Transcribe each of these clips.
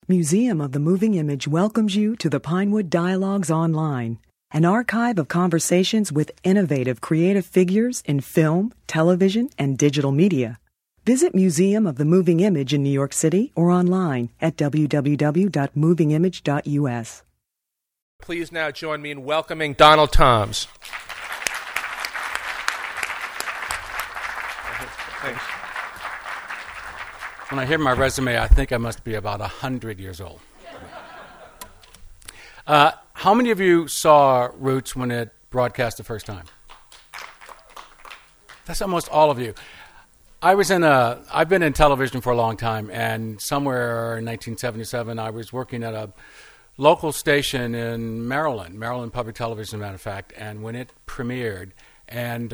Museum of the Moving Image welcomes you to the Pinewood Dialogues Online, an archive of conversations with innovative creative figures in film, television, and digital media. Visit Museum of the Moving Image in New York City or online at www.movingimage.us. Please now join me in welcoming Donald Toms. Thanks. When I hear my resume, I think I must be about 100 years old. How many of you saw Roots when it broadcast the first time? That's almost all of you. I've been in television for a long time, and somewhere in 1977, I was working at a local station in Maryland Public Television, as a matter of fact, and when it premiered, and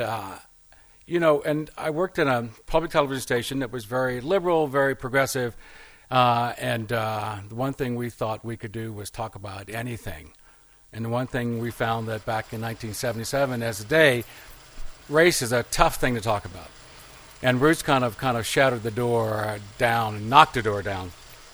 I worked in a public television station that was very liberal, very progressive, and the one thing we thought we could do was talk about anything. And the one thing we found that back in 1977, as a day, race is a tough thing to talk about. And Roots kind of shattered the door down and knocked the door down.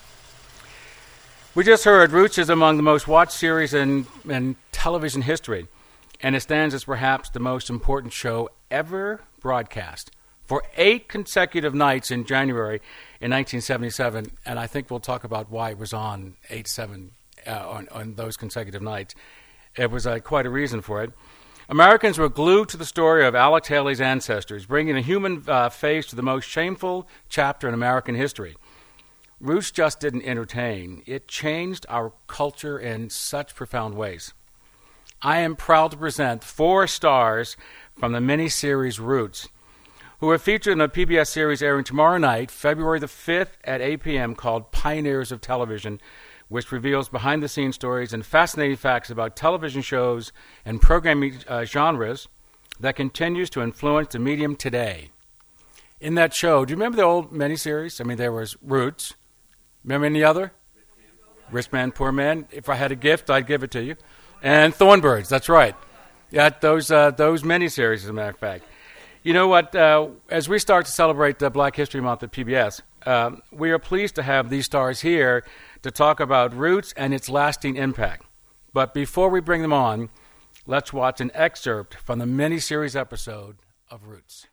We just heard Roots is among the most watched series in television history, and it stands as perhaps the most important show ever broadcast for 8 consecutive nights in January in 1977, and I think we'll talk about why it was on 8/7 on those consecutive nights. It was quite a reason for it. Americans were glued to the story of Alex Haley's ancestors, bringing a human face to the most shameful chapter in American history. Roots just didn't entertain. It changed our culture in such profound ways. I am proud to present 4 stars from the miniseries Roots, who are featured in a PBS series airing tomorrow night, February the 5th at 8 p.m., called Pioneers of Television, which reveals behind-the-scenes stories and fascinating facts about television shows and programming genres that continues to influence the medium today. In that show, do you remember the old miniseries? I mean, there was Roots. Remember any other? Rich Man, Poor Man. If I had a gift, I'd give it to you. And Thornbirds, that's right. Yeah, those miniseries, as a matter of fact. You know what? As we start to celebrate Black History Month at PBS, we are pleased to have these stars here to talk about Roots and its lasting impact. But before we bring them on, let's watch an excerpt from the miniseries episode of Roots.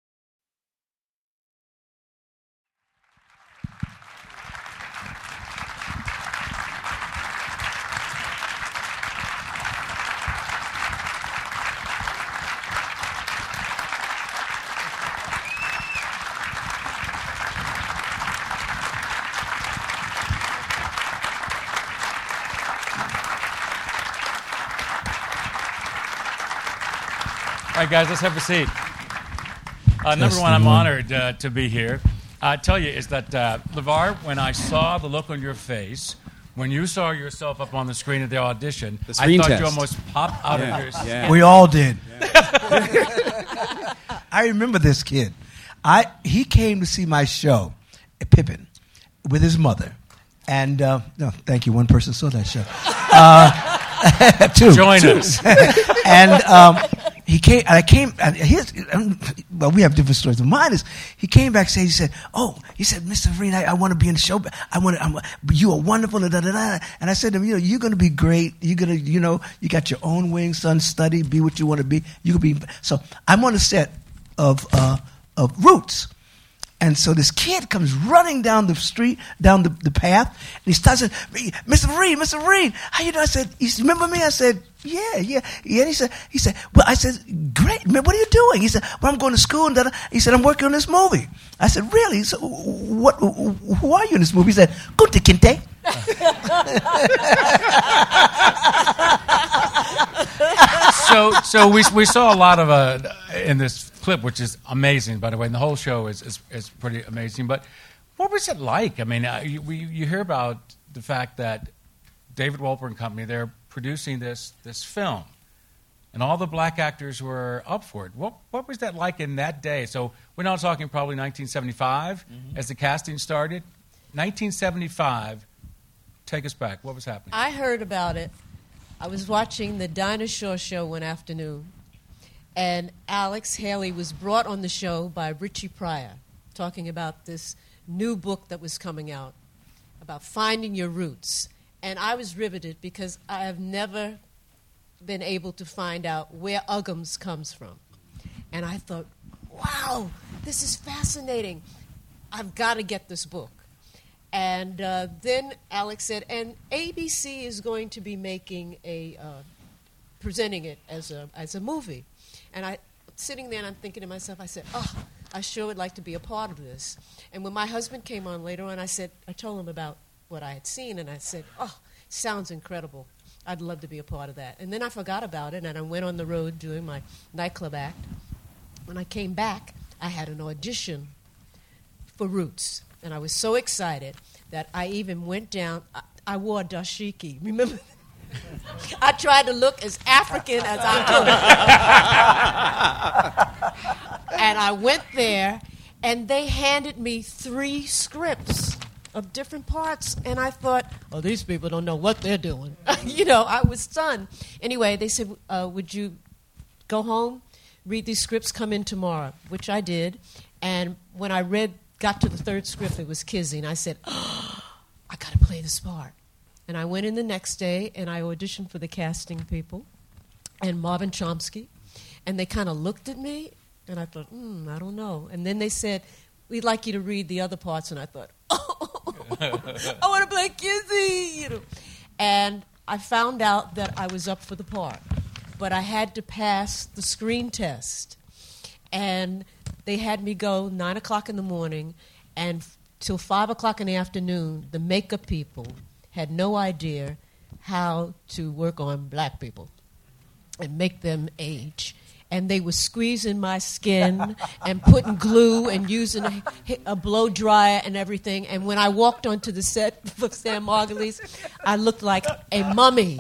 All right, guys, let's have a seat. Number one, I'm honored to be here. I tell you is that, LeVar, when I saw the look on your face, when you saw yourself up on the screen at the audition, I thought you almost popped out of your seat. Yeah. We all did. Yeah. I remember this kid. He came to see my show, Pippin, with his mother. And, no, thank you, one person saw that show. 2. Join us. And he came, and I came, and well, we have different stories. Mine is, he came backstage, he said, Mr. Vereen, I want to be in the show. You are wonderful, and da-da-da. And I said to him, you're going to be great. You're going to, you got your own wings, son, study, be what you want to be. You could be, so I'm on the set of Roots. And so this kid comes running down the street, down the path, and he starts saying, Mr. Vereen, how you doing? I said, you remember me? I said, yeah. And he said, well, I said, great, man, what are you doing? He said, well, I'm going to school, and he said, I'm working on this movie. I said, really? So who are you in this movie? He said, Kunta Kinte. So we saw a lot of in this clip, which is amazing, by the way, and the whole show is pretty amazing. But what was it like? I mean, you hear about the fact that David Wolper and company, they're producing this film, and all the black actors were up for it. What was that like in that day? So we're now talking probably 1975 as the casting started. 1975. Take us back. What was happening? I heard about it. I was watching the Dinah Shore show one afternoon, and Alex Haley was brought on the show by Richie Pryor, talking about this new book that was coming out about finding your roots. And I was riveted because I have never been able to find out where Uggams comes from. And I thought, wow, this is fascinating. I've got to get this book. And then Alex said, and ABC is going to be making presenting it as a movie. And I, sitting there and I'm thinking to myself, I said, oh, I sure would like to be a part of this. And when my husband came on later on, I told him about what I had seen, and I said, oh, sounds incredible. I'd love to be a part of that. And then I forgot about it, and I went on the road doing my nightclub act. When I came back, I had an audition for Roots, and I was so excited that I even went down. I wore a dashiki. Remember? I tried to look as African as I could. And I went there, and they handed me 3 scripts of different parts, and I thought, oh, these people don't know what they're doing. I was stunned. Anyway, they said, would you go home, read these scripts, come in tomorrow, which I did. And when I got to the 3rd script, it was Kizzy, and I said, oh, I got to play this part. And I went in the next day, and I auditioned for the casting people and Marvin Chomsky, and they kind of looked at me, and I thought, I don't know. And then they said, we'd like you to read the other parts, and I thought, I want to play Kizzy, And I found out that I was up for the part, but I had to pass the screen test. And they had me go 9 o'clock in the morning, and till 5 o'clock in the afternoon, the makeup people had no idea how to work on black people and make them age. And they were squeezing my skin and putting glue and using a blow dryer and everything. And when I walked onto the set for Sam Margulies, I looked like a mummy.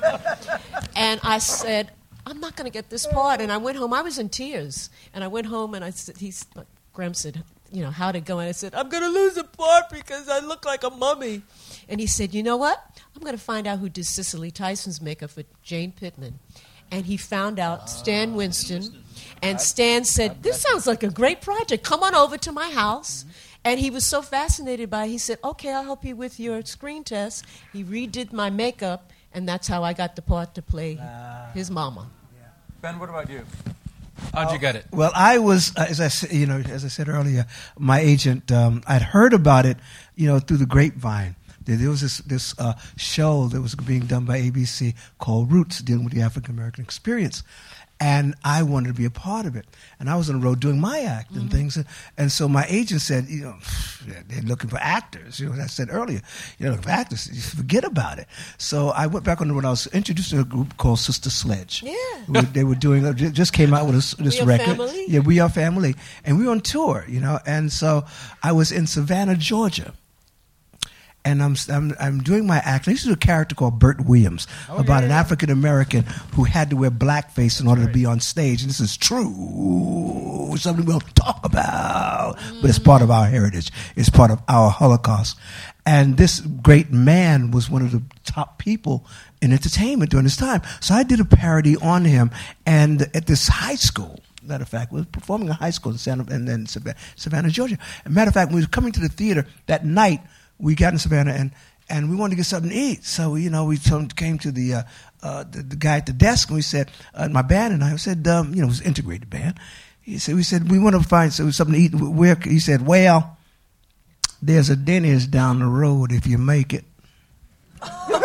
And I said, I'm not going to get this part. And I went home. I was in tears. And I went home and I said, Graham said, how'd it go? And I said, I'm going to lose a part because I look like a mummy. And he said, you know what? I'm going to find out who did Cicely Tyson's makeup for Jane Pittman. And he found out Stan Winston. And Stan said, this sounds like a great project. Come on over to my house. And he was so fascinated by it, he said, okay, I'll help you with your screen test. He redid my makeup, and that's how I got the part to play his mama. Yeah. Ben, what about you? How'd you get it? Well, I was, as I said earlier, my agent, I'd heard about it, through the grapevine. There was this show that was being done by ABC called Roots, dealing with the African American experience. And I wanted to be a part of it. And I was on the road doing my act and things. And so my agent said, they're looking for actors. As I said earlier, looking for actors. You forget about it. So I went back on the road. I was introduced to a group called Sister Sledge. Yeah. They were doing, just came out with this record. Family? Yeah, We Are Family. And we were on tour, And so I was in Savannah, Georgia. And I'm doing my act. I used to do a character called Bert Williams about an African American who had to wear blackface in order to be on stage. And this is true, something we'll talk about. But it's part of our heritage. It's part of our Holocaust. And this great man was one of the top people in entertainment during this time. So I did a parody on him. And at this high school, matter of fact, we were performing in high school in Savannah, Georgia. As a matter of fact, when we were coming to the theater that night, we got in Savannah and we wanted to get something to eat. So, we came to the guy at the desk and we said, my band and I said, it was an integrated band. We said, we want to find something to eat. Where? He said, well, there's a Denny's down the road if you make it. I'm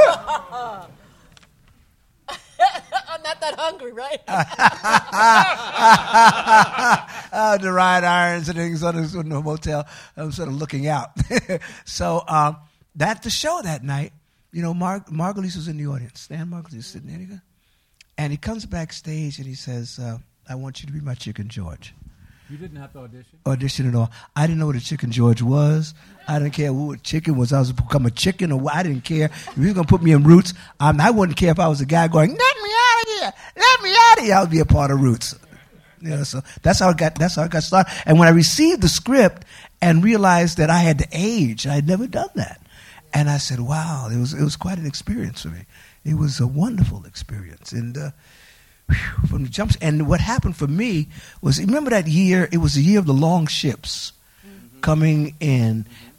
not that hungry, right? The ride irons and things on the motel. I'm sort of looking out. So that's the show that night. Margulies was in the audience. Stan Margulies was sitting there. And he comes backstage and he says, I want you to be my Chicken George. You didn't have to audition? Audition at all. I didn't know what a Chicken George was. I didn't care what chicken was. I was to become a chicken or what. I didn't care. If he was going to put me in Roots, I wouldn't care if I was a guy going, let me out of here. Let me out of here. I would be a part of Roots. So that's how I got started. And when I received the script and realized that I had to age, I had never done that. And I said, wow, it was quite an experience for me. It was a wonderful experience. And from the jumps. And what happened for me was, remember that year, it was the year of the long ships coming in.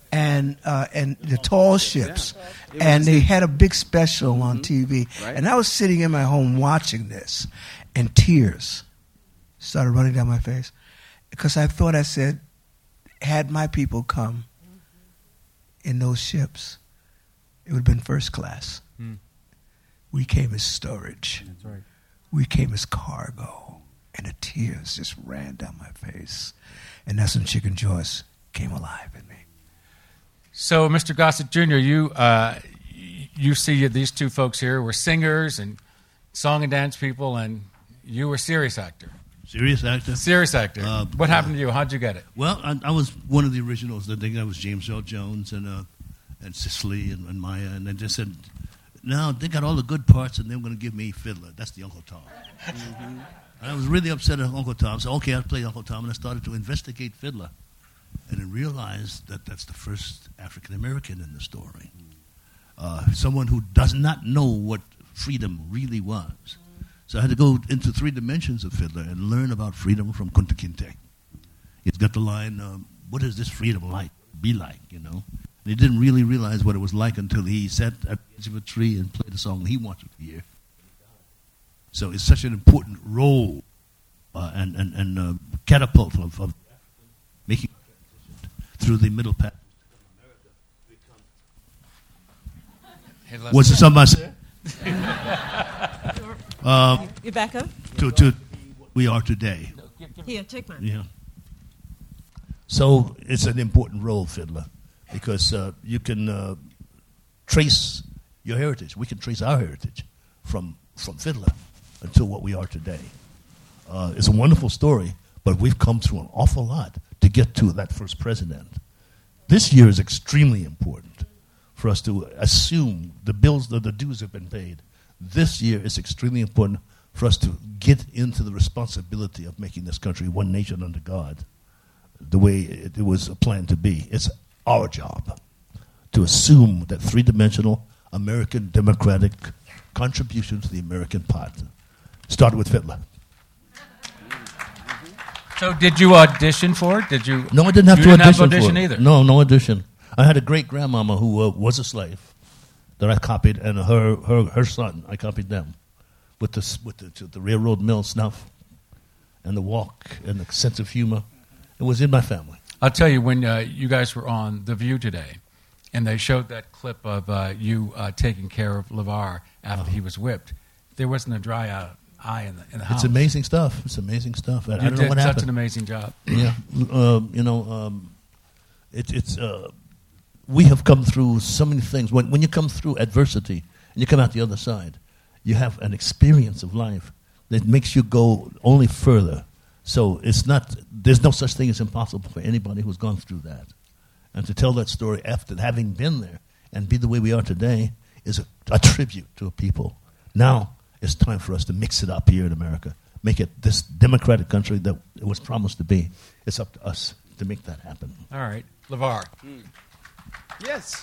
and the tall ships, and they had a big special on TV. Right. And I was sitting in my home watching this, and tears started running down my face because I thought, I said, had my people come in those ships, it would have been first class. We came as storage. That's right. We came as cargo. And the tears just ran down my face. And that's when Chicken Joyce came alive in me. So, Mr. Gossett Jr., you see these two folks here were singers and song and dance people, and you were serious actor. Serious actor? Serious actor. What happened to you? How'd you get it? Well, I was one of the originals. I think I was James Earl Jones and Cicely and Maya, and they just said, no, they got all the good parts, and they were going to give me Fiddler. That's the Uncle Tom. And I was really upset at Uncle Tom. So, okay, I'll play Uncle Tom, and I started to investigate Fiddler. And then realized that that's the first African-American in the story. Someone who does not know what freedom really was. So I had to go into 3 dimensions of Fiddler and learn about freedom from Kunta Kinte. He's got the line, what is this freedom be like, you know? And he didn't really realize what it was like until he sat at the edge of a tree and played a song he wanted to hear. So it's such an important role and catapult of making through the middle path. What's the something I said? You back up? To we are today. Here, take mine. Yeah. So it's an important role, Fiddler, because you can trace your heritage. We can trace our heritage from Fiddler until what we are today. It's a wonderful story, but we've come through an awful lot to get to that first president. This year is extremely important for us to assume the dues have been paid. This year is extremely important for us to get into the responsibility of making this country one nation under God, the way it was planned to be. It's our job to assume that 3-dimensional American democratic contribution to the American pot started with Fiddler. So did you audition for it? Did you? No, I didn't have to didn't audition have for it. either. No audition. I had a great-grandmama who was a slave that I copied, and her son, I copied them with the railroad mill snuff and the walk and the sense of humor. It was in my family. I'll tell you, when you guys were on The View today, and they showed that clip of you taking care of LeVar after he was whipped, there wasn't a dry eye in the house. It's amazing stuff. It's amazing stuff. I don't know what did happened. such an amazing job. Yeah. We have come through so many things. When you come through adversity and you come out the other side, you have an experience of life that makes you go only further. So there's no such thing as impossible for anybody who's gone through that. And to tell that story after having been there and be the way we are today is a tribute to a people. Now it's time for us to mix it up here in America, make it this democratic country that it was promised to be. It's up to us to make that happen. All right. LeVar. Yes.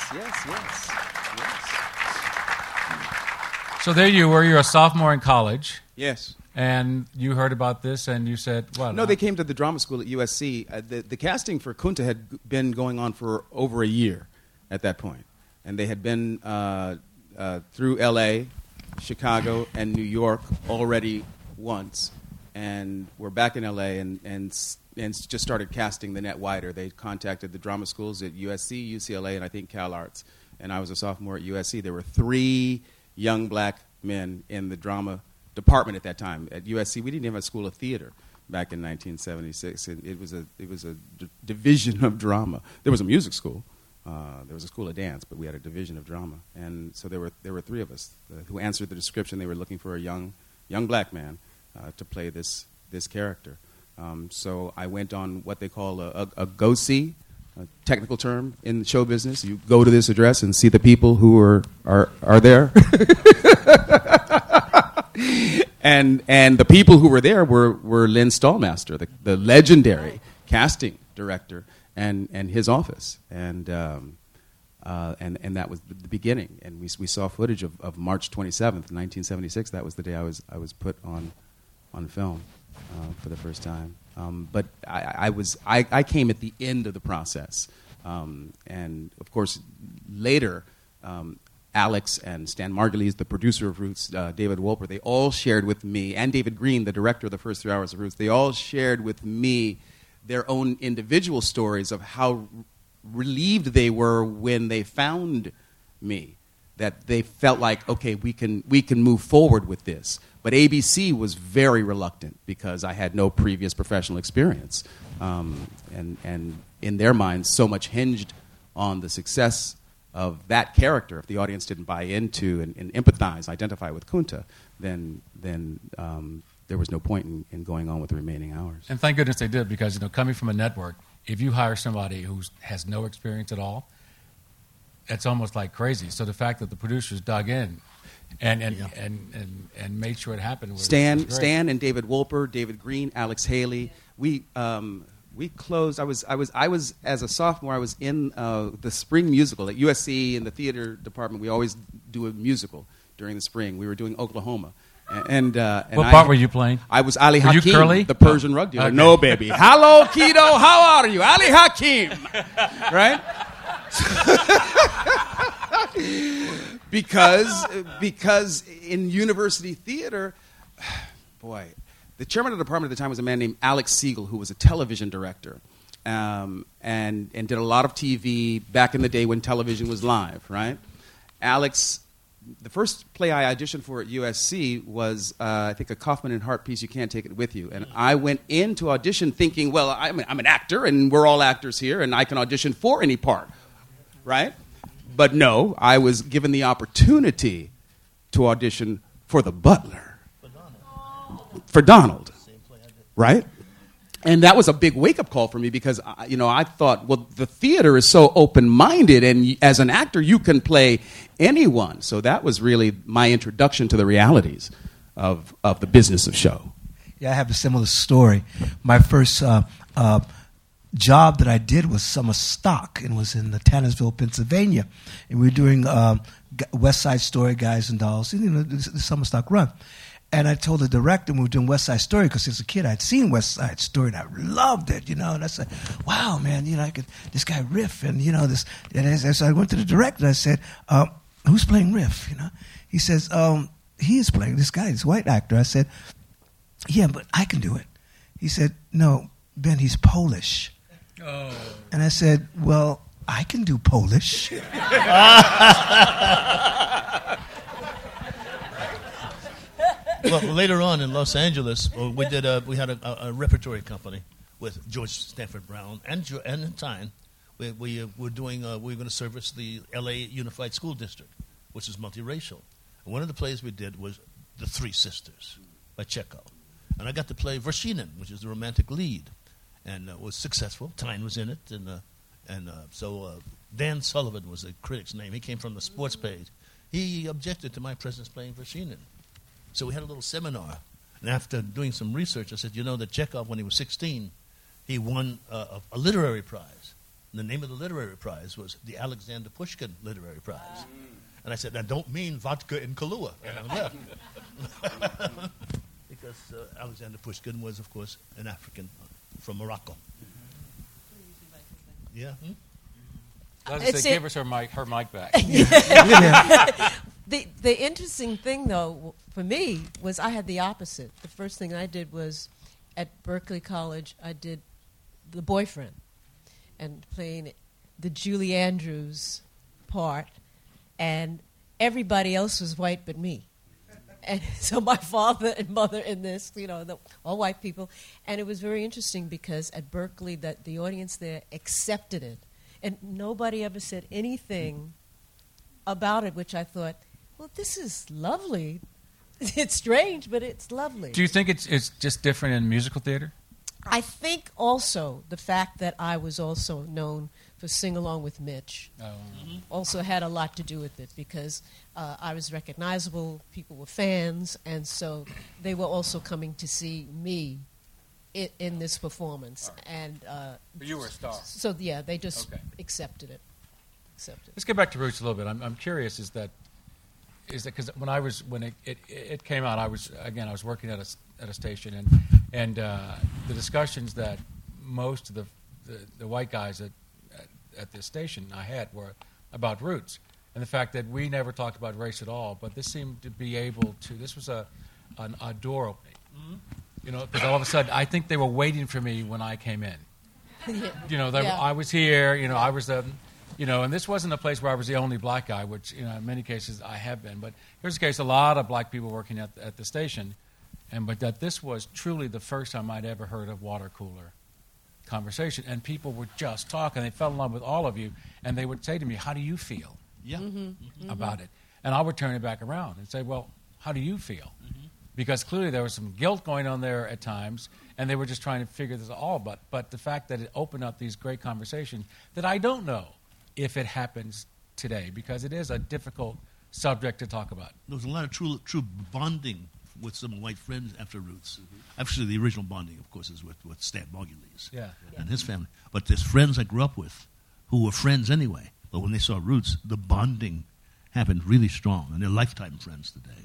So there you were. You're a sophomore in college. Yes. And you heard about this, and you said, what? No, they came to the drama school at USC. The casting for Kunta had been going on for over a year at that point. And they had been through L.A., Chicago, and New York already once. And we're back in L.A. and just started casting the net wider. They contacted the drama schools at USC, UCLA, and I think Cal Arts. And I was a sophomore at USC. There were 3 young black men in the drama department at that time. At USC, we didn't even have a school of theater back in 1976. It was a division of drama. There was a music school. There was a school of dance, but we had a division of drama. And so there were 3 of us who answered the description. They were looking for a young black man to play this character. So I went on what they call a go-see, a technical term in the show business. You go to this address and see the people who are there. And the people who were there were Lynn Stallmaster, the legendary casting director, and his office. And that was the beginning. And we saw footage of March 27th, 1976. That was the day I was put on film for the first time. But I came at the end of the process. And of course, later, Alex and Stan Margulies, the producer of Roots, David Wolper, they all shared with me, and David Green, the director of the first 3 hours of Roots, they all shared with me their own individual stories of how relieved they were when they found me, that they felt like, okay, we can move forward with this. But ABC was very reluctant because I had no previous professional experience. And in their minds, so much hinged on the success of that character. If the audience didn't buy into and empathize, identify with Kunta, then there was no point in going on with the remaining hours. And thank goodness they did, because coming from a network, if you hire somebody who has no experience at all, it's almost like crazy. So the fact that the producers dug in and made sure it happened was Stan was great. and David Wolper, David Green, Alex Haley. We closed. I was as a sophomore. I was in the spring musical at USC in the theater department. We always do a musical during the spring. We were doing Oklahoma. And what part were you playing? I was Ali Were you Hakim, Curly? the Persian rug dealer. Okay. No, baby. Hello, Kido. How are you? Ali Hakim. Right? because in university theater, boy, the chairman of the department at the time was a man named Alex Siegel, who was a television director, and did a lot of TV back in the day when television was live, right? Alex, the first play I auditioned for at USC was, I think, a Kaufman and Hart piece, You Can't Take It With You. And I went into audition thinking, well, I'm an actor, and we're all actors here, and I can audition for any part, right? But no, I was given the opportunity to audition for the butler. For Donald. Right? And that was a big wake-up call for me because, I thought, well, the theater is so open-minded, and as an actor, you can play anyone. So that was really my introduction to the realities of the business of show. Yeah, I have a similar story. My first job that I did was summer stock, and was in Tannersville, Pennsylvania. And we were doing West Side Story, Guys and Dolls, the summer stock run. And I told the director when we were doing West Side Story, because as a kid I'd seen West Side Story and I loved it, and I said, wow, man, this guy Riff, and this. And so I went to the director and I said, who's playing Riff? He says, he is playing this guy, this white actor. I said, yeah, but I can do it. He said, no, Ben, he's Polish. Oh. And I said, well, I can do Polish. Well, later on in Los Angeles, we had a repertory company with George Stanford Brown and Tyne. We were going to service the L.A. Unified School District, which is multiracial. And one of the plays we did was The Three Sisters by Chekhov. And I got to play Vershinin, which is the romantic lead, and was successful. Tyne was in it, so Dan Sullivan was the critic's name. He came from the sports page. He objected to my presence playing Vershinin. So we had a little seminar, and after doing some research, I said, that Chekhov, when he was 16, he won a literary prize. And the name of the literary prize was the Alexander Pushkin Literary Prize. And I said, I don't mean vodka in Kahlua. And I left. Because Alexander Pushkin was, of course, an African from Morocco. Yeah? Give us her mic back. The interesting thing, though, for me, was I had the opposite. The first thing I did was, at Berkeley College, I did The Boyfriend, and playing the Julie Andrews part, and everybody else was white but me. And so my father and mother in this, all white people. And it was very interesting because at Berkeley, the audience there accepted it. And nobody ever said anything about it, which I thought, well, this is lovely. It's strange, but it's lovely. Do you think it's just different in musical theater? I think also the fact that I was also known for Sing Along with Mitch also had a lot to do with it because I was recognizable, people were fans, and so they were also coming to see me in this performance. Right. And but you were a star. So, yeah, they just accepted it. Let's get back to Roots a little bit. I'm curious, is that because when it came out, I was working at a station, and the discussions that most of the white guys at at this station I had were about roots, and the fact that we never talked about race at all. But this seemed to be able to. This was a door opening. You know, because all of a sudden I think they were waiting for me when I came in. You know, I was here. You know, I was the. You know, and this wasn't a place where I was the only black guy, which, you know, in many cases I have been. But here's the case, a lot of black people working at the station, but that this was truly the first time I'd ever heard of water cooler conversation. And people were just talking. They fell in love with all of you. And they would say to me, how do you feel about it? And I would turn it back around and say, well, how do you feel? Because clearly there was some guilt going on there at times, and they were just trying to figure this all. But the fact that it opened up these great conversations that I don't know if it happens today, because it is a difficult subject to talk about. There was a lot of true bonding with some white friends after Roots. Actually, the original bonding, of course, is with Stan Margulies and his family. But there's friends I grew up with who were friends anyway. But when they saw Roots, the bonding happened really strong, and they're lifetime friends today.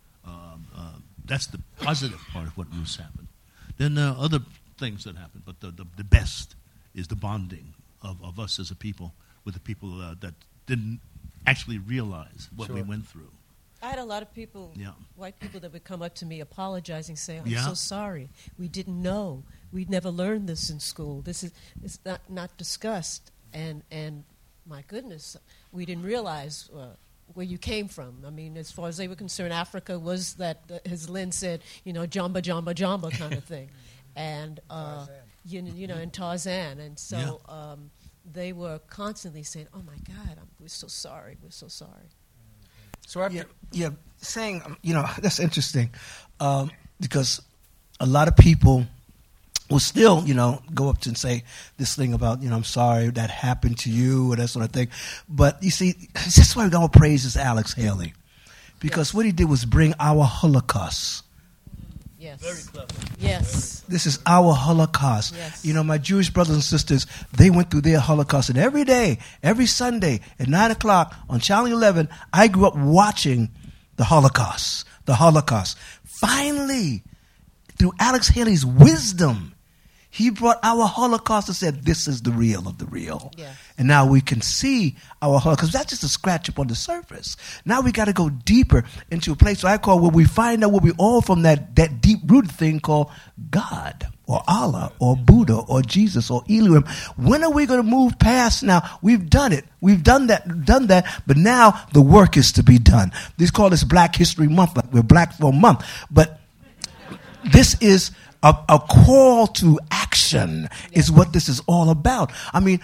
That's the positive part of what Roots happened. Then there are other things that happened, but the best is the bonding of us as a people with the people that didn't actually realize what we went through. I had a lot of people, white people, that would come up to me apologizing, saying, I'm so sorry. We didn't know. We'd never learned this in school. This is not discussed. And my goodness, we didn't realize where you came from. I mean, as far as they were concerned, Africa was that, as Lynn said, you know, jamba, jamba, jamba kind of thing. And, you know, and Tarzan. And so they were constantly saying, oh, my God, we're so sorry. We're so sorry. So saying, you know, that's interesting because a lot of people will still, you know, go up to and say this thing about, you know, I'm sorry that happened to you or that sort of thing. But you see, this is why we don't praise is Alex Haley, because what he did was bring our Holocaust. Yes. Very clever. Yes. This is our Holocaust. Yes. You know, my Jewish brothers and sisters, they went through their Holocaust. And every day, every Sunday at 9 o'clock on Channel 11, I grew up watching the Holocaust. The Holocaust. Finally, through Alex Haley's wisdom, he brought our Holocaust and said, this is the real of the real. Yes. And now we can see our Holocaust. That's just a scratch up on the surface. Now we got to go deeper into a place I call where we find out where we all from that deep-rooted thing called God or Allah or Buddha or Jesus or Elohim. When are we going to move past now? We've done it. We've done that, but now the work is to be done. They call this Black History Month. Like we're black for a month. But this is a call to action is what this is all about. I mean,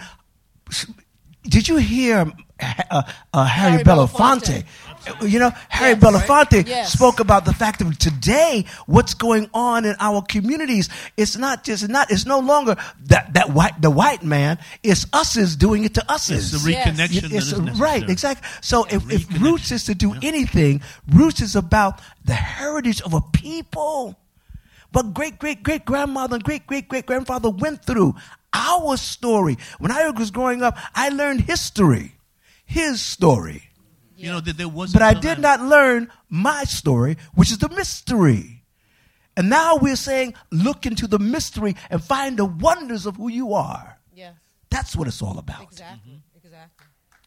did you hear Harry Belafonte? You know, Harry Belafonte spoke about the fact that today, what's going on in our communities, it's no longer the white man, it's us is doing it to us. It's the reconnection that is necessary. Right, exactly. So if Roots is to do anything, Roots is about the heritage of a people. But great-great-great-grandmother and great-great-great-grandfather went through our story. When I was growing up, I learned history, his story. You know, there was. But I did not learn my story, which is the mystery. And now we're saying, look into the mystery and find the wonders of who you are. Yes. That's what it's all about. Exactly. Exactly.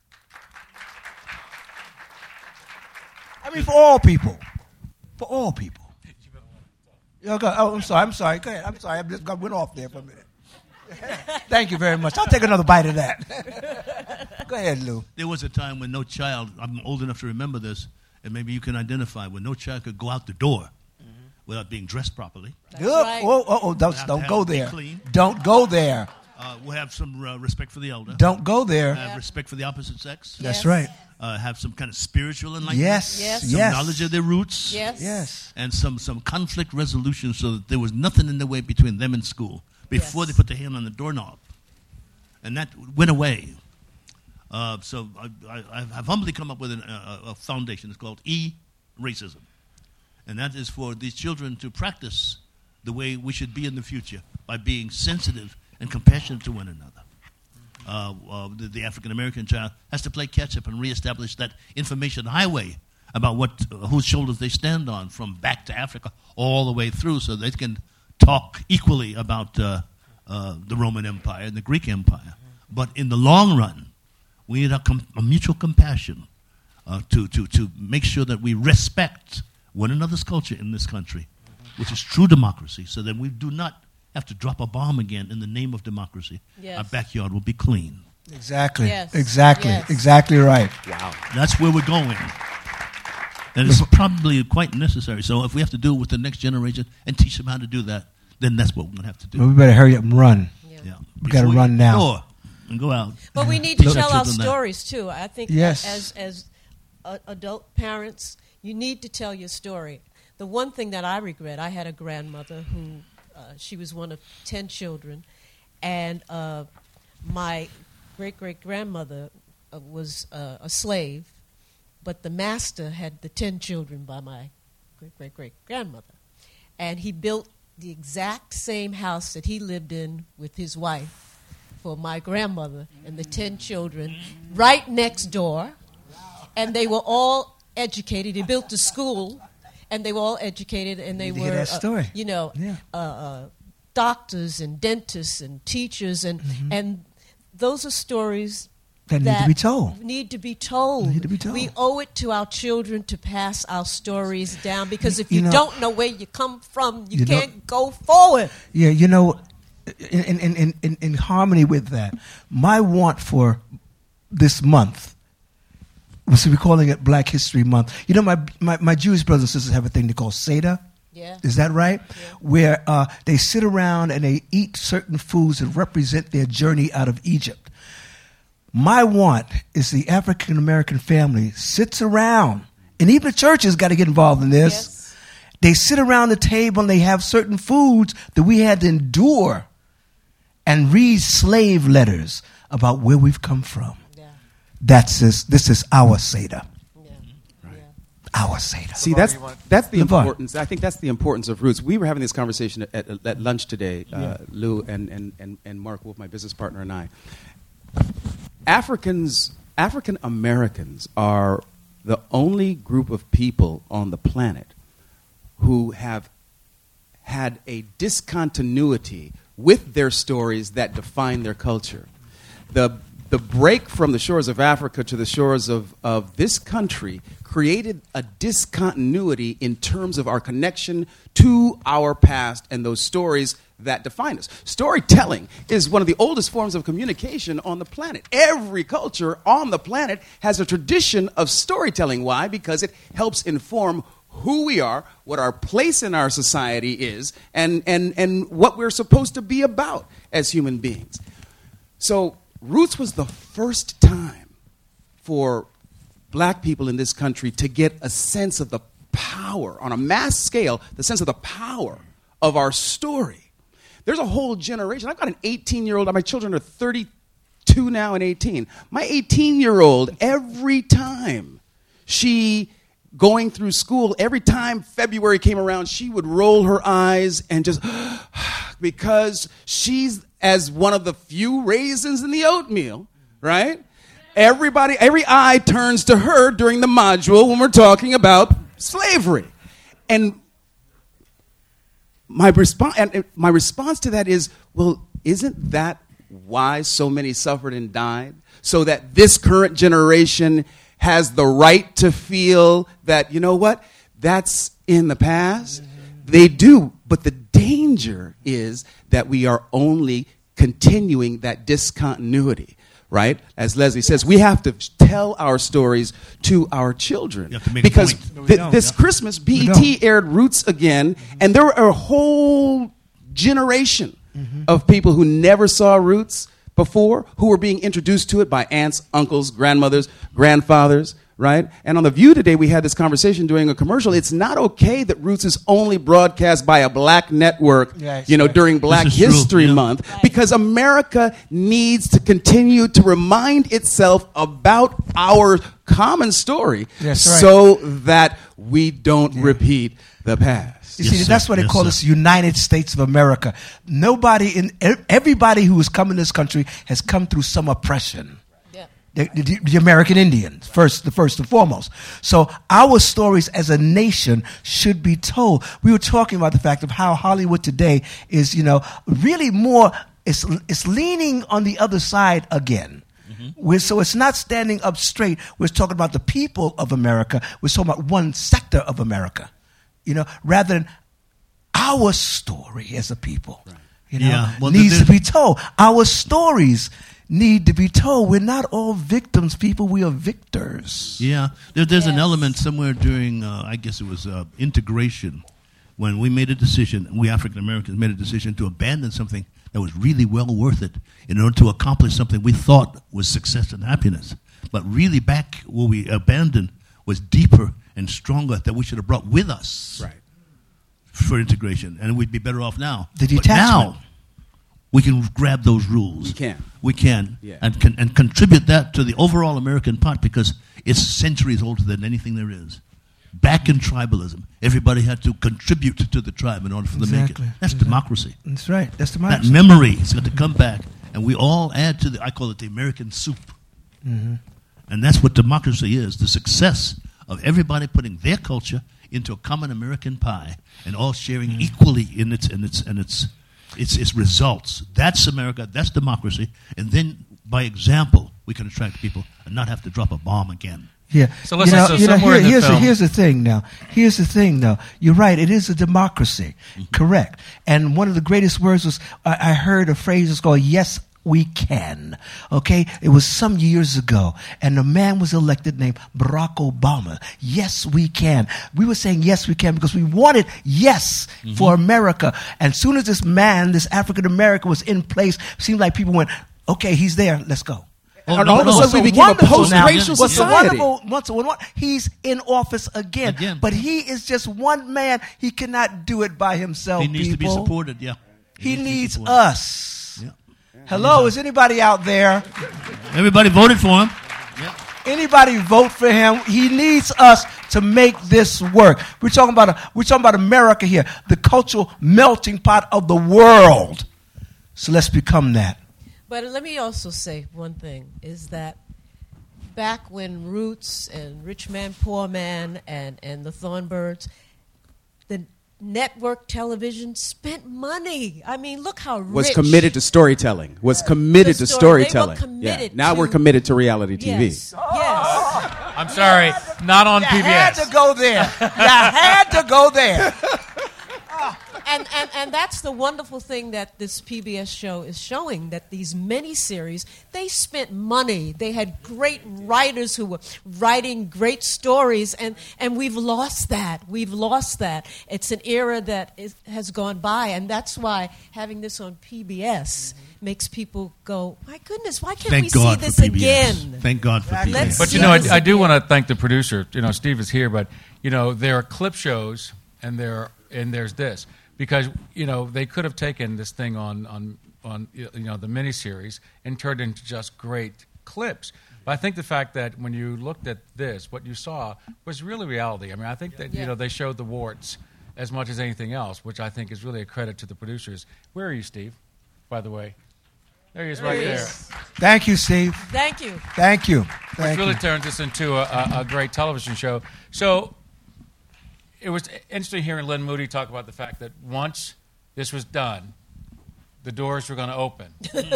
I mean, for all people. For all people. Oh, I'm sorry. Go ahead. I'm sorry. I went off there for a minute. Thank you very much. I'll take another bite of that. Go ahead, Lou. There was a time when no child, I'm old enough to remember this, and maybe you can identify, when no child could go out the door without being dressed properly. That's right. Don't go there. Don't go there. We'll have some respect for the elder. Don't go there. Have respect for the opposite sex. That's right. Have some kind of spiritual enlightenment. Yes. Some knowledge of their roots. Yes. And some conflict resolution so that there was nothing in the way between them and school before they put their hand on the doorknob. And that went away. So I've humbly come up with a foundation. It's called E-Racism. And that is for these children to practice the way we should be in the future by being sensitive and compassionate to one another. The African-American child has to play catch-up and reestablish that information highway about whose shoulders they stand on from back to Africa all the way through so they can talk equally about the Roman Empire and the Greek Empire. But in the long run, we need a mutual compassion to make sure that we respect one another's culture in this country, which is true democracy, so that we do not have to drop a bomb again in the name of democracy. Yes. Our backyard will be clean. Exactly. Yes. Exactly. Yes. Exactly right. Wow. That's where we're going. And it's probably quite necessary. So if we have to do it with the next generation and teach them how to do that, then that's what we're going to have to do. Well, we better hurry up and run. Yeah. We gotta Before run you now. go and go out. But we need to Teach tell our children that. stories too. I think Yes. as adult parents, you need to tell your story. The one thing that I regret, I had a grandmother who she was one of 10 children, and my great-great-grandmother was a slave, but the master had the 10 children by my great-great-great-grandmother. And he built the exact same house that he lived in with his wife for my grandmother and the 10 children right next door. And they were all educated. He built a school, and they were all educated, and they Need to were, hear that story. doctors and dentists and teachers, and those are stories That need to be told. Need to be told. Need to be told. We owe it to our children to pass our stories down, because if You you know- don't know where you come from, you You know- can't go forward. Yeah, you know, in harmony with that, my want for this month, so we're calling it Black History Month. You know, my Jewish brothers and sisters have a thing they call Seder. Yeah. Is that right? Yeah. Where they sit around and they eat certain foods that represent their journey out of Egypt. My want is the African American family sits around, and even the church has got to get involved in this. Yes. They sit around the table and they have certain foods that we had to endure and read slave letters about where we've come from. Yeah. This is our Seder. Yeah. Our Seder. See, that's the LeVar. importance. I think that's the importance of roots. We were having this conversation at lunch today, Lou and Mark Wolf, my business partner, and I. African Americans are the only group of people on the planet who have had a discontinuity with their stories that define their culture. The break from the shores of Africa to the shores of this country created a discontinuity in terms of our connection to our past and those stories that define us. Storytelling is one of the oldest forms of communication on the planet. Every culture on the planet has a tradition of storytelling. Why? Because it helps inform who we are, what our place in our society is, and what we're supposed to be about as human beings. So Roots was the first time for black people in this country to get a sense of the power, on a mass scale, the sense of the power of our story. There's a whole generation. I've got an 18-year-old. My children are 32 now and 18. My 18-year-old, every time she going through school, every time February came around, she would roll her eyes and just, because she's as one of the few raisins in the oatmeal, right? Every eye turns to her during the module when we're talking about slavery. And my response to that is, well, isn't that why so many suffered and died? So that this current generation has the right to feel that, you know what, that's in the past? They do, but the danger is that we are only continuing that discontinuity, right? As Leslie says, we have to tell our stories to our children. You have to make because a point. this Christmas, BET aired Roots again, and there were a whole generation of people who never saw Roots before, who were being introduced to it by aunts, uncles, grandmothers, grandfathers, right? And on The View today, we had this conversation during a commercial. It's not okay that Roots is only broadcast by a black network, Yes, during Black This is true, History yeah. Month, because America needs to continue to remind itself about our common story That's right. so that we don't repeat the past. You Yes, see, sir. that's why they Yes, call sir. us the United States of America. Everybody who has come in this country has come through some oppression. Yeah. The American Indians, first and foremost. So our stories as a nation should be told. We were talking about the fact of how Hollywood today is, really more it's leaning on the other side again. So it's not standing up straight. We're talking about the people of America. We're talking about one sector of America, rather than our story as a people. Right. Needs to be told. Our stories need to be told. We're not all victims, people. We are victors. Yeah, there's an element somewhere during, I guess it was integration, when we made a decision, we African Americans made a decision to abandon something that was really well worth it in order to accomplish something we thought was success and happiness. But really back what we abandoned was deeper and stronger that we should have brought with us for integration. And we'd be better off now. The detachment. But now we can grab those rules. We can. Yeah. And contribute that to the overall American part because it's centuries older than anything there is. Back in tribalism, everybody had to contribute to the tribe in order for them to make it. That's democracy. That's right. That's democracy. That memory is going to come back, and we all add to I call it the American soup. Mm-hmm. And that's what democracy is, the success of everybody putting their culture into a common American pie and all sharing equally in its results. That's America, that's democracy, and then by example, we can attract people and not have to drop a bomb again. Yeah. So listen, somewhere in the film. Here's the thing now. You're right. It is a democracy. Correct. And one of the greatest words was, I heard a phrase that's called, yes, we can. Okay? It was some years ago. And a man was elected named Barack Obama. Yes, we can. We were saying yes, we can because we wanted yes for America. And soon as this African American was in place, it seemed like people went, okay, he's there. Let's go. And all of a sudden we became a post-racial society. He's in office again. But he is just one man. He cannot do it by himself, He needs to be supported, He needs us. Yeah. Hello, is anybody out there? Everybody voted for him. Anybody vote for him? He needs us to make this work. We're talking about America here, the cultural melting pot of the world. So let's become that. But let me also say one thing, is that back when Roots and Rich Man, Poor Man and the Thornbirds, the network television spent money. I mean, look how rich. Was committed to storytelling. They were committed Now we're committed to reality TV. Yes. I'm sorry, not on PBS. You had to go there. You had to go there. And that's the wonderful thing that this PBS show is showing, that these miniseries, they spent money. They had great writers who were writing great stories, and we've lost that. We've lost that. It's an era that has gone by, and that's why having this on PBS makes people go, my goodness, why can't we see this again? Thank God for PBS. But, I do want to thank the producer. Steve is here, but, there are clip shows, and there's this. Because they could have taken this thing on the miniseries and turned it into just great clips. But I think the fact that when you looked at this, what you saw was really reality. I mean, I think that they showed the warts as much as anything else, which I think is really a credit to the producers. Where are you, Steve? By the way, there he is, right there. Thank you, Steve. Thank you. Which really turns this into a great television show. So. It was interesting hearing Lynn Moody talk about the fact that once this was done, the doors were going to open,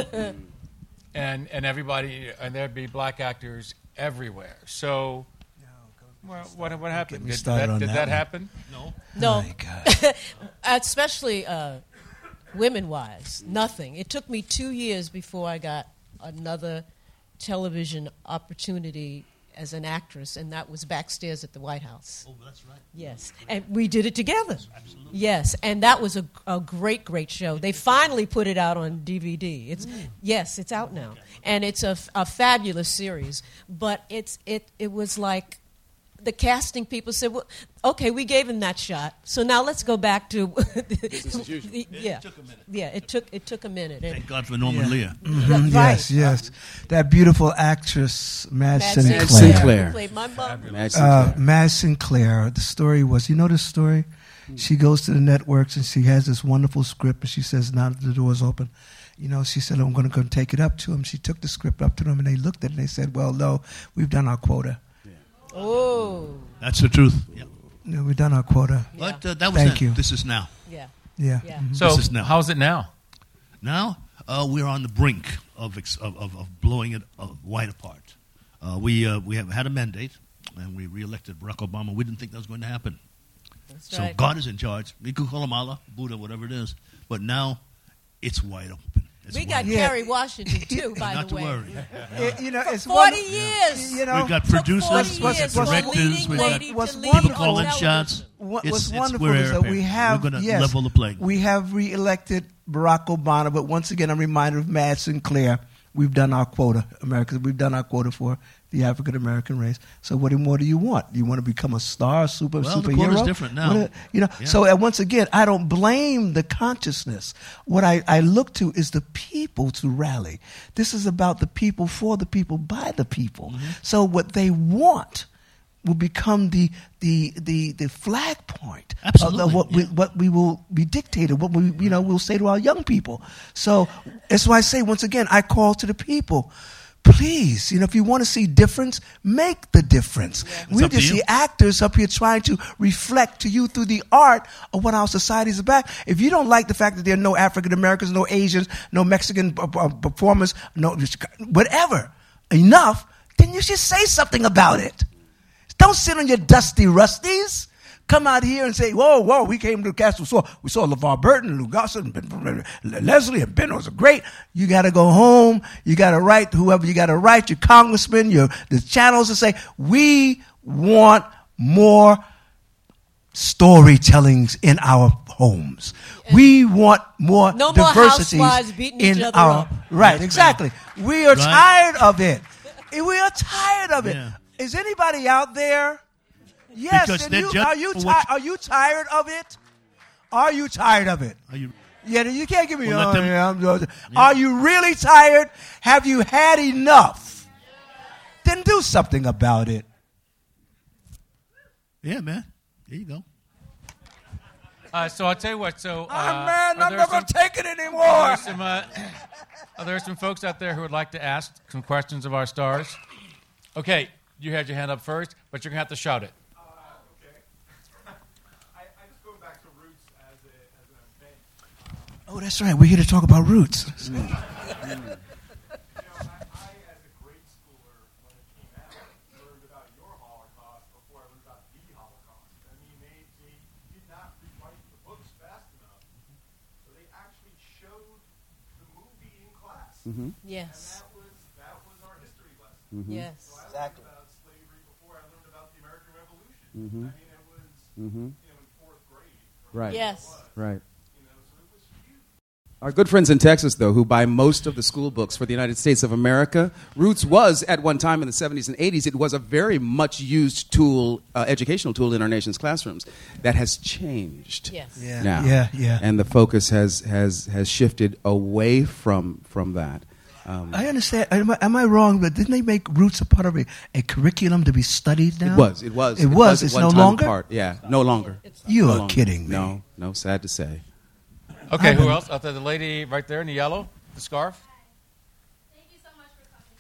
and everybody, and there'd be black actors everywhere. So, what happened? Did that happen? No. Oh my God. Especially women-wise, nothing. It took me 2 years before I got another television opportunity as an actress, and that was backstairs at the White House. Oh, that's right. Yes, and we did it together. Absolutely. Yes, and that was a great show. They finally put it out on DVD. It's out now, and it's a fabulous series. But it was like the casting people said, well, okay, we gave him that shot, so now let's go back to Business as usual. It took a minute. Yeah, it took a minute. Thank God for Norman Lear. Mm-hmm. Right. Yes. That beautiful actress, Madge Sinclair. Sinclair. Played my mom. Madge Sinclair. The story was, you know the story? She goes to the networks and she has this wonderful script, and she says, now that the door's open, she said, I'm going to go take it up to them. She took the script up to them, and they looked at it and they said, well, no, we've done our quota. Oh. That's the truth. Yeah. No, we've done our quota. But that was Thank then. you. This is now. Yeah. Yeah. Yeah. Mhm. So This is now. how's it now? Now, We're on the brink of blowing it wide apart. We have had a mandate, and we reelected Barack Obama. We didn't think that was going to happen. That's So right. God is in charge. We could call him Allah, Buddha, whatever it is. But now it's wide open. It's We got wide Yeah. Kerry Washington, too, by Not the to way. worry. It's 40 years. You know, We've got Took 40 producers, we've years got for a directors, leading we've got lady what's to lead wonderful- people calling on shots. television. What's wonderful we're is that air we pair. have We're gonna yes, level the playing. we have reelected Barack Obama, but once again, I'm reminded of Mad Sinclair. We've done our quota, America. We've done our quota for the African American race. So what more do you want? Do you want to become a star, superhero? the quota's different now. Yeah. So once again, I don't blame the consciousness. What I look to is the people to rally. This is about the people, for the people, by the people. Mm-hmm. So what they want will become the flag point Absolutely, of what yeah. what we will be dictated, what we we'll say to our young people. So that's why I say once again, I call to the people. Please, if you want to see difference, make the difference. We up to just you. see actors up here trying to reflect to you through the art of what our society is about. If you don't like the fact that there are no African Americans, no Asians, no Mexican performers, no whatever, enough, then you should say something about it. Don't sit on your dusty rusties. Come out here and say, whoa, we came to the cast. We saw LeVar Burton, Lou Gossett, and Leslie, and Ben was great. You got to go home. You got to write whoever you got to write, your congressman, the channels, and say, we want more storytellings in our homes. We want more No more diversity housewives beating in each other our up. right. Exactly. We are Right. tired of it. We are tired of it. Yeah. Is anybody out there? Yes. Because and they're you, just- are you for what- are you tired of it? Are you tired of it? Are you? Yeah, you can't give me. Well, let them- Are you really tired? Have you had enough? Then do something about it. Yeah, man. There you go. So I'll tell you what. So Man, are I'm there not some- going to take it anymore. Are there some folks out there who would like to ask some questions of our stars? Okay, you had your hand up first, but you're going to have to shout it. Okay. I just go back to Roots as an event. Oh, that's right. We're here to talk about roots. I, as a grade schooler, when it came out, learned about your Holocaust before I learned about the Holocaust. I mean, they did not rewrite the books fast enough, so they actually showed the movie in class. Yes. That was our history lesson. Yes. So I learned about slavery before I learned about the American Revolution. I mean, it was in fourth grade. Right. Yes. Right. So it was huge. Our good friends in Texas, though, who buy most of the school books for the United States of America, Roots was, at one time in the 70s and 80s, it was a very much used tool, educational tool in our nation's classrooms. That has changed Yes. Yeah. now. Yeah. And the focus has shifted away from that. I understand. Am I wrong? But didn't they make roots a part of a curriculum to be studied now? It was. It was. at It's one no time longer? Part. Yeah, no longer. You No are longer. kidding me. No, sad to say. Okay, who else? Out there, the lady right there in the yellow, the scarf. Thank you so much for coming,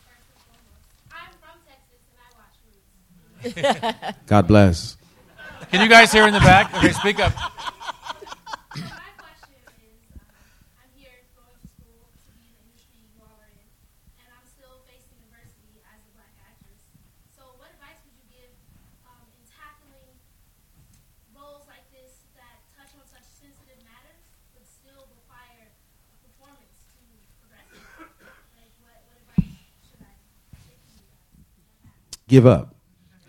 first and foremost. I'm from Texas and I watch Roots. God bless. Can you guys hear in the back? Okay, speak up. My question is, I'm here going to school to be in the industry you all are in, and I'm still facing adversity as a black actress. So what advice would you give in tackling roles like this that touch on such sensitive matters but still require a performance to progress? Like, what advice should I give to you guys? Give up.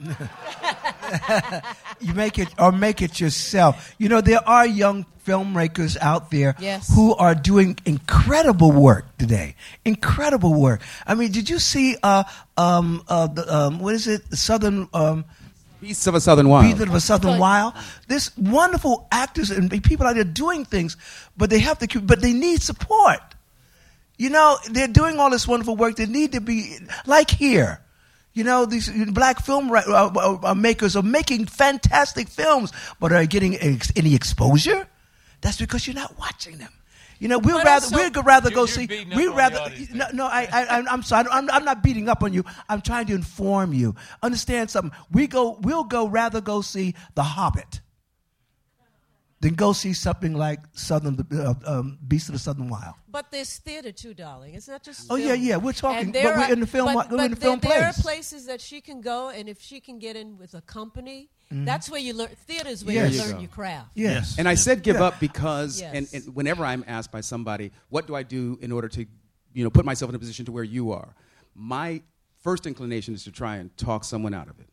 You make it yourself. There are young filmmakers out there Yes. who are doing incredible work today. Incredible work. I mean, did you see what is it? Southern Beasts of a Southern Wild. Beasts of a Southern Wild. There's wonderful actors and people out there doing things, but they need support. They're doing all this wonderful work. They need to be like here. These black film makers are making fantastic films, but are getting any exposure? That's because you're not watching them. We'd rather go You're see. beating up We'd on rather. the audience I'm sorry. I'm not beating up on you. I'm trying to inform you. Understand something? We'll rather go see The Hobbit then go see something like Beast of the Southern Wild. But there's theater too, darling. It's not just. Oh film. yeah, we're talking. And But there we're are- in the film. but We're in the film there are place. places that she can go, and if she can get in with a company, Mm-hmm. that's where you learn. Theater is where Yes. you There you learn go. your craft. Yes. And I said give Yeah. up because, Yes. and whenever I'm asked by somebody, what do I do in order to, put myself in a position to where you are? My first inclination is to try and talk someone out of it.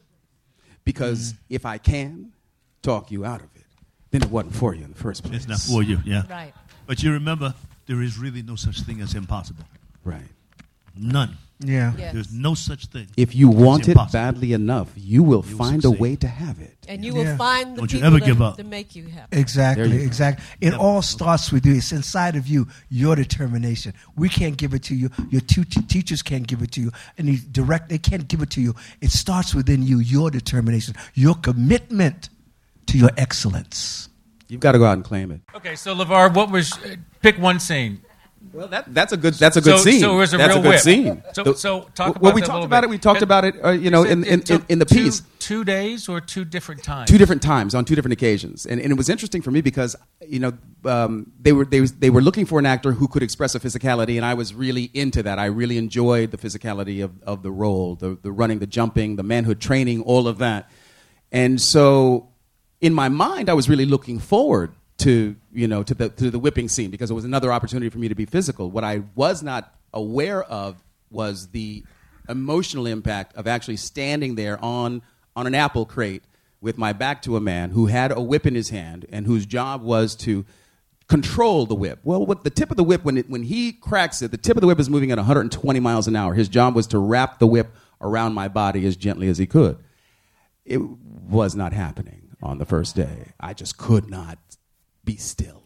Because if I can talk you out of it, then it wasn't for you in the first place. It's not for you, yeah. Right. But you remember, there is really no such thing as impossible. Right. None. Yeah. Yes. There's no such thing. If you want It's it impossible. badly enough, you will You will find a succeed. way to have it. And you Yeah. will find the Don't you people ever give up. to make you happy. There Exactly, you go. exactly. It Yeah. all starts with you. It's inside of you, your determination. We can't give it to you. Your teachers can't give it to you. And they can't give it to you. It starts within you, your determination, your commitment to your excellence. You've got to go out and claim it. Okay, so LeVar, what was pick one scene? Well, that's a good scene. So it was a that's real a good whip. scene. So The- talk about well, we that a talked little about bit. it. We talked about it. It took In the piece. 2 days or 2 different times. 2 different times on 2 different occasions, and it was interesting for me because they were looking for an actor who could express a physicality, and I was really into that. I really enjoyed the physicality of the role, the running, the jumping, the manhood training, all of that. And so, in my mind, I was really looking forward to the whipping scene because it was another opportunity for me to be physical. What I was not aware of was the emotional impact of actually standing there on an apple crate with my back to a man who had a whip in his hand and whose job was to control the whip. Well, with the tip of the whip, when he cracks it, the tip of the whip is moving at 120 miles an hour. His job was to wrap the whip around my body as gently as he could. It was not happening on the first day. I just could not be still.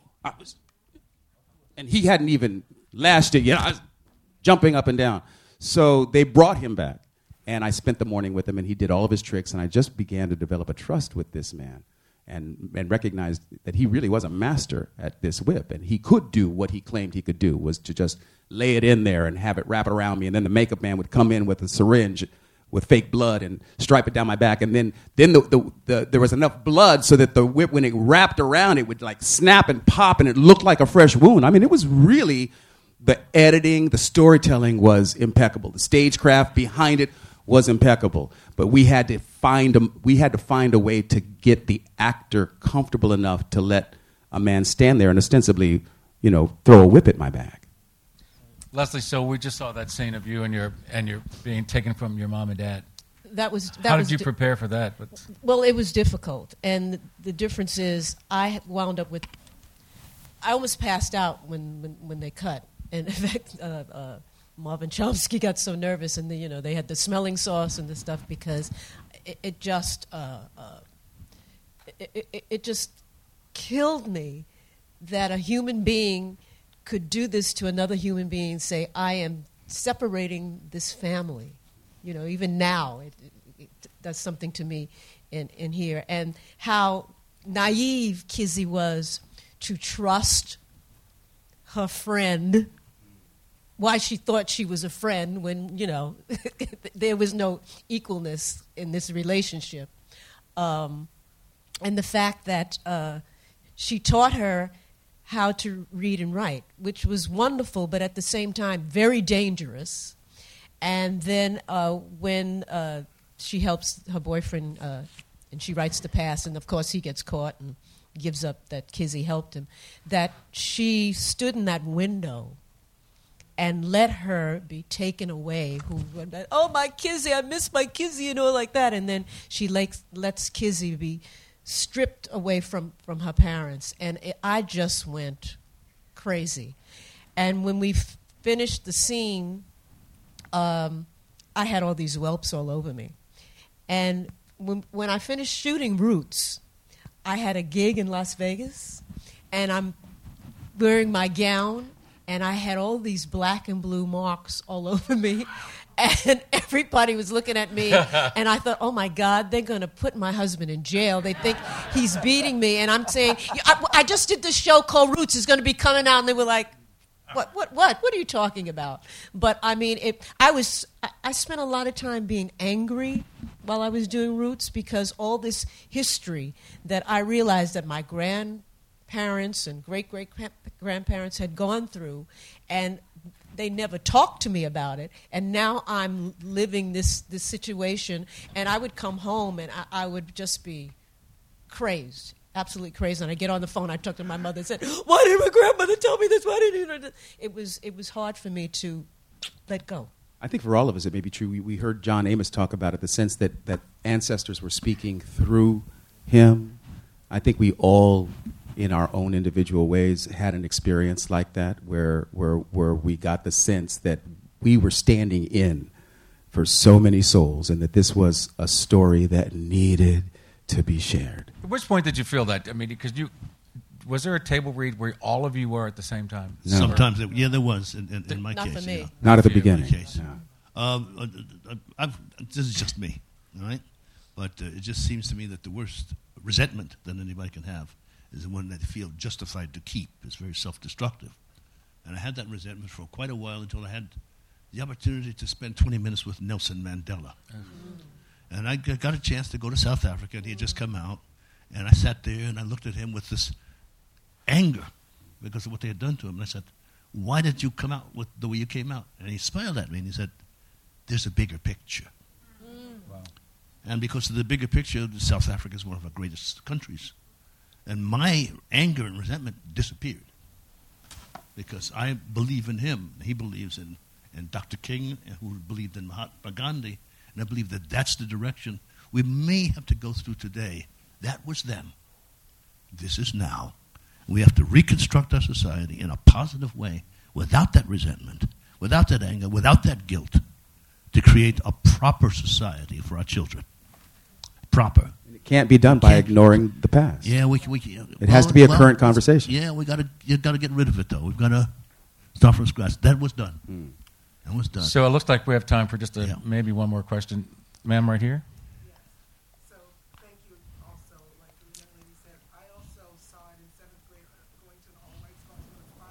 And he hadn't even lashed it yet. I was jumping up and down. So they brought him back, and I spent the morning with him, and he did all of his tricks, and I just began to develop a trust with this man and recognized that he really was a master at this whip, and he could do what he claimed he could do, was to just lay it in there and have it wrap it around me, and then the makeup man would come in with a syringe with fake blood and stripe it down my back, and then there was enough blood so that the whip, when it wrapped around, it would like snap and pop, and it looked like a fresh wound. I mean, it was really, the editing, the storytelling was impeccable. The stagecraft behind it was impeccable, but we had to find a way to get the actor comfortable enough to let a man stand there and ostensibly, throw a whip at my back. Leslie, so we just saw that scene of you and your being taken from your mom and dad. That How did you prepare for that? Well, it was difficult, and the difference is I wound up with. I almost passed out when they cut, and in fact, Marvin Chomsky got so nervous, and they had the smelling sauce and the stuff because it just killed me that a human being could do this to another human being and say, I am separating this family. Even now, it does something to me in here. And how naive Kizzy was to trust her friend, why she thought she was a friend when, there was no equalness in this relationship. And the fact that she taught her how to read and write, which was wonderful, but at the same time very dangerous. And then when she helps her boyfriend, and she writes the pass, and of course he gets caught and gives up that Kizzy helped him, that she stood in that window and let her be taken away. Oh, my Kizzy, I miss my Kizzy, like that. And then she lets Kizzy be stripped away from her parents. And I just went crazy. And when we finished the scene, I had all these whelps all over me. And when I finished shooting Roots, I had a gig in Las Vegas, and I'm wearing my gown, and I had all these black and blue marks all over me. And everybody was looking at me, and I thought, oh, my God, they're going to put my husband in jail. They think he's beating me. And I'm saying, I just did this show called Roots. It's going to be coming out. And they were like, What are you talking about? But I mean, I spent a lot of time being angry while I was doing Roots, because all this history that I realized that my grandparents and great-great-grandparents had gone through, and they never talked to me about it, and now I'm living this situation, and I would come home and I would just be crazed. Absolutely crazy. And I get on the phone, I talk to my mother and said, why did my grandmother tell me this? Why didn't you know this? It was hard for me to let go. I think for all of us it may be true. We heard John Amos talk about it, the sense that ancestors were speaking through him. I think we all, in our own individual ways, had an experience like that where we got the sense that we were standing in for so many souls, and that this was a story that needed to be shared. At which point did you feel that? I mean, because was there a table read where all of you were at the same time? No. Sometimes, there was in my case. Not for me. Yeah. Not at the beginning. In my case. No. This is just me, all right? But it just seems to me that the worst resentment that anybody can have is the one that they feel justified to keep. It's very self-destructive. And I had that resentment for quite a while until I had the opportunity to spend 20 minutes with Nelson Mandela. Mm-hmm. And I got a chance to go to South Africa, and he had just come out. And I sat there, and I looked at him with this anger because of what they had done to him. And I said, why did you come out with the way you came out? And he smiled at me, and he said, there's a bigger picture. Wow. And because of the bigger picture, South Africa is one of our greatest countries. And my anger and resentment disappeared because I believe in him. He believes in Dr. King, who believed in Mahatma Gandhi. And I believe that that's the direction we may have to go through today. That was then. This is now. We have to reconstruct our society in a positive way without that resentment, without that anger, without that guilt, to create a proper society for our children. Proper. It can't be done by ignoring the past. Yeah, it has to be a current conversation. Yeah, you got to get rid of it, though. We've got to start from scratch. That was done. That was done. So it looks like we have time for just maybe one more question. Ma'am, right here. So thank you also. Like the young lady said, I also saw it in 7th grade going to an all-white school. There were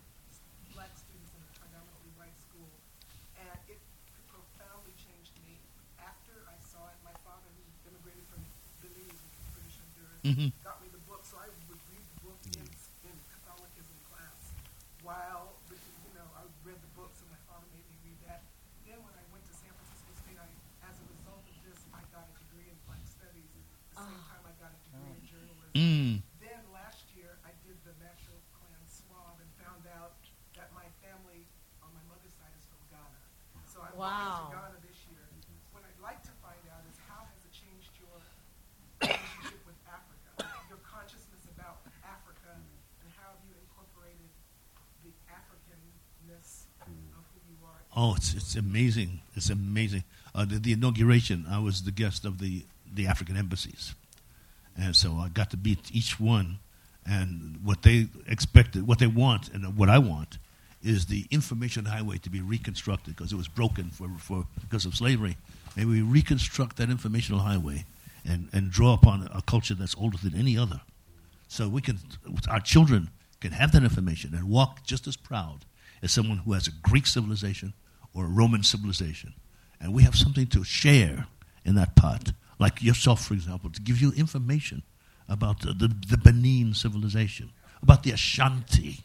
5 black students in a predominantly white school. And it profoundly changed me. After I saw it, my father, who immigrated from Belize, which was British Honduras, got me the book. So I would read the book in Catholicism class while, I read the books, and my father made me read that. Then when I went to San Francisco State, as a result of this, I got a degree in Black Studies. At the same time, I got a degree in journalism. Then last year, I did the Natural Clan swab and found out that my family on my mother's side is from Ghana. So I'm going to Ghana this year. What I'd like to find out is how has it changed your relationship with Africa, your consciousness about Africa, and how have you incorporated the Africanness of who you are? Oh, it's amazing. It's amazing. The inauguration, I was the guest of the African embassies. And so I got to meet each one. And what they expected, what they want, and what I want, is the information highway to be reconstructed because it was broken because of slavery. Maybe we reconstruct that informational highway and draw upon a culture that's older than any other. So our children can have that information and walk just as proud as someone who has a Greek civilization or a Roman civilization. And we have something to share in that pot, like yourself, for example, to give you information about the Benin civilization, about the Ashanti,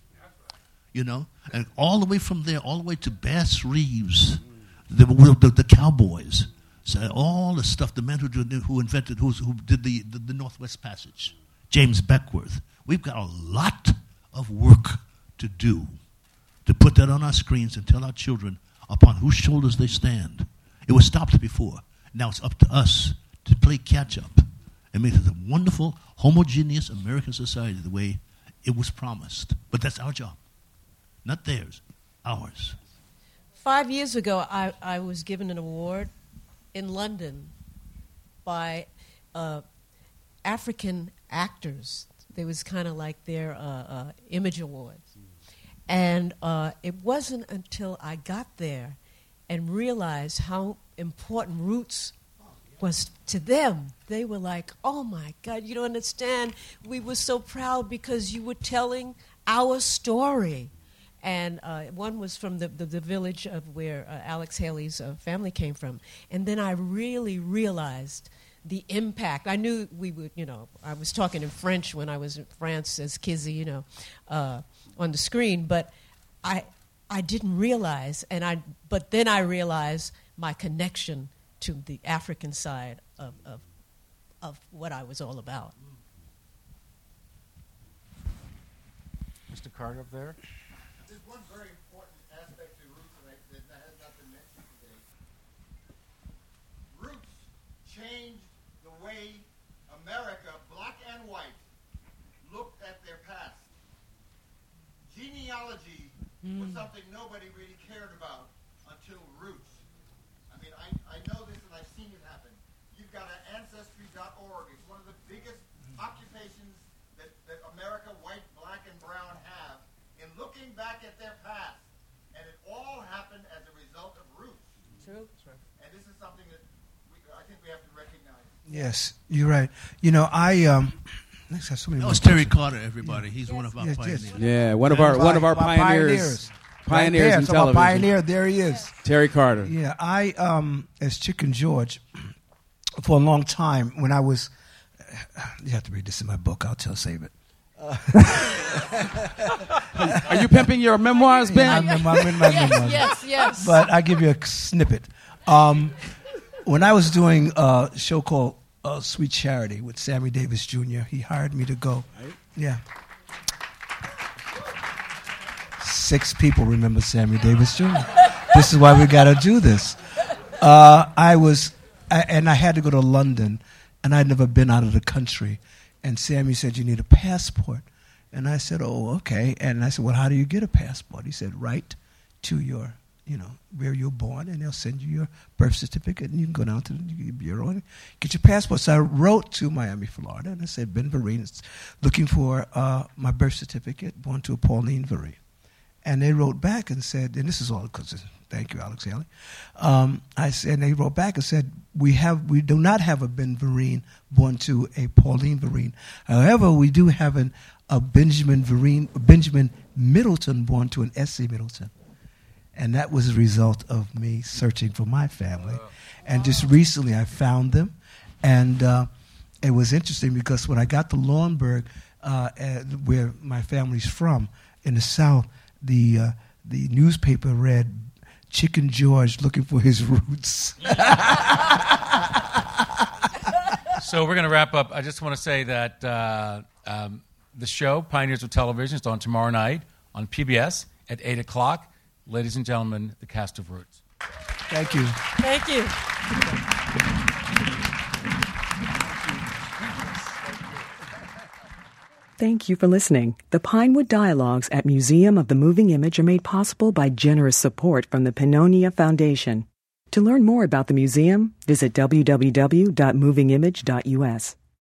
and all the way from there, all the way to Bass Reeves, the cowboys, so all the stuff, the man who did the Northwest Passage, James Beckworth. We've got a lot of work to do to put that on our screens and tell our children upon whose shoulders they stand. It was stopped before. Now it's up to us to play catch-up and make it a wonderful, homogeneous American society the way it was promised. But that's our job. Not theirs, ours. 5 years ago, I was given an award in London by African actors. They was kind of like their Image Awards. And it wasn't until I got there and realized how important Roots was to them. They were like, oh, my God, you don't understand. We were so proud because you were telling our story. And one was from the village of where Alex Haley's family came from. And then I really realized the impact. I knew we would, I was talking in French when I was in France as Kizzy, on the screen, but I didn't realize, but then I realized my connection to the African side of what I was all about. Mr. Carter up there. There's one very important aspect to Roots that has not been mentioned today. Roots changed the way America, black and white, looked at their past. Genealogy was something nobody really cared about until Roots. I mean, I know this and I've seen it happen. You've got an Ancestry.org. It's one of the biggest occupations that America, white, black, and brown have in looking back at their past. And it all happened as a result of Roots. True. And this is something that I think we have to recognize. Yes, you're right. Next have so many That more was Terry questions. Carter, everybody. He's one of our pioneers. Yeah, one of our pioneers. Pioneers right in there, television. Pioneer, there he is. Terry Carter. Yeah, I as Chicken George for a long time when I was. You have to read this in my book. I'll save it. Are you pimping your memoirs, Ben? I'm in my memoirs. Yes. But I give you a snippet. When I was doing a show called Sweet Charity with Sammy Davis Jr., he hired me to go. Yeah. 6 people remember Sammy Davis Jr. This is why we got to do this. I had to go to London, and I'd never been out of the country. And Sammy said, you need a passport. And I said, oh, okay. And I said, well, how do you get a passport? He said, write to your, where you're born, and they'll send you your birth certificate, and you can go down to the bureau and get your passport. So I wrote to Miami, Florida, and I said, Ben Vereen is looking for my birth certificate, born to a Pauline Vereen. And they wrote back and said, and this is all because, thank you, Alex Haley. And they wrote back and said, we do not have a Ben Vereen born to a Pauline Vereen. However, we do have a Benjamin Middleton born to an S.C. Middleton. And that was a result of me searching for my family. And just recently I found them. And it was interesting because when I got to Lauenburg, where my family's from, in the South, the newspaper read Chicken George looking for his roots. So we're going to wrap up. I just want to say that the show, Pioneers of Television, is on tomorrow night on PBS at 8 o'clock. Ladies and gentlemen, the cast of Roots. Thank you. Thank you. Thank you for listening. The Pinewood Dialogues at Museum of the Moving Image are made possible by generous support from the Pannonia Foundation. To learn more about the museum, visit www.movingimage.us.